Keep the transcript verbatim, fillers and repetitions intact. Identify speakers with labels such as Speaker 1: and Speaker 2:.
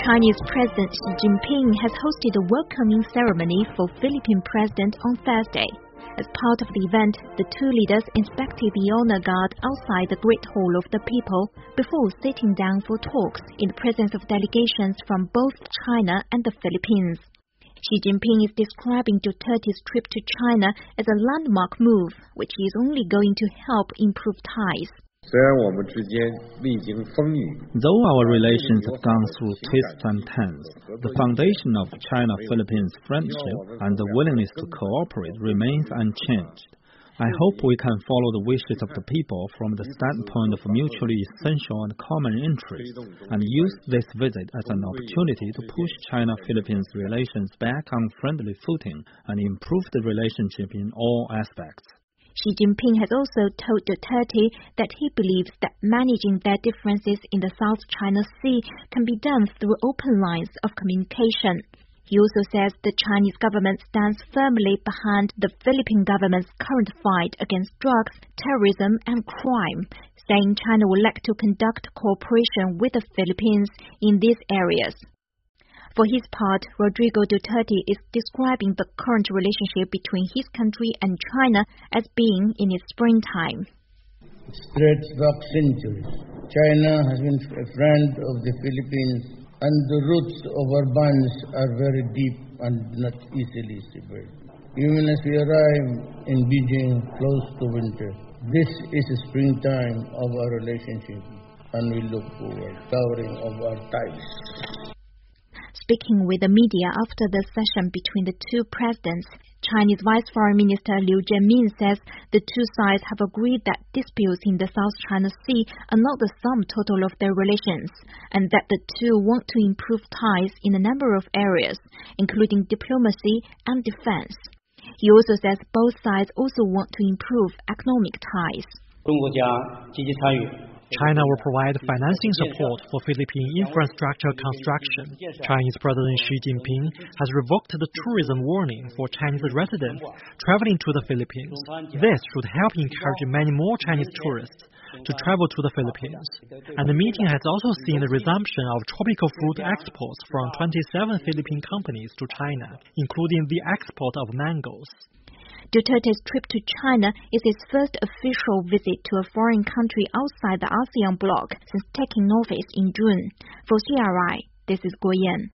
Speaker 1: Chinese President Xi Jinping has hosted a welcoming ceremony for Philippine President on Thursday. As part of the event, the two leaders inspected the honor guard outside the Great Hall of the People before sitting down for talks in the presence of delegations from both China and the Philippines. Xi Jinping is describing Duterte's trip to China as a landmark move, which is only going to help improve ties.
Speaker 2: Though our relations have gone through twists and turns, the foundation of China-Philippines friendship and the willingness to cooperate remains unchanged. I hope we can follow the wishes of the people from the standpoint of mutually essential and common interests, and use this visit as an opportunity to push China-Philippines relations back on friendly footing and improve the relationship in all aspects.
Speaker 1: Xi Jinping has also told Duterte that he believes that managing their differences in the South China Sea can be done through open lines of communication. He also says the Chinese government stands firmly behind the Philippine government's current fight against drugs, terrorism and crime, saying China would like to conduct cooperation with the Philippines in these areas. For his part, Rodrigo Duterte is describing the current relationship between his country and China as being in its springtime.
Speaker 3: It stretches back centuries. China has been a friend of the Philippines, and the roots of our bonds are very deep and not easily severed. Even as we arrive in Beijing close to winter, this is the springtime of our relationship, and we look forward to covering of our ties.
Speaker 1: Speaking with the media after the session between the two presidents, Chinese Vice Foreign Minister Liu Zhenmin says the two sides have agreed that disputes in the South China Sea are not the sum total of their relations, and that the two want to improve ties in a number of areas, including diplomacy and defense. He also says both sides also want to improve economic ties.
Speaker 4: China will provide financing support for Philippine infrastructure construction. Chinese President Xi Jinping has revoked the tourism warning for Chinese residents traveling to the Philippines. This should help encourage many more Chinese tourists to travel to the Philippines. And the meeting has also seen the resumption of tropical fruit exports from twenty-seven Philippine companies to China, including the export of mangoes.
Speaker 1: Duterte's trip to China is his first official visit to a foreign country outside the ASEAN bloc since taking office in June. For C R I, this is Guo Yan.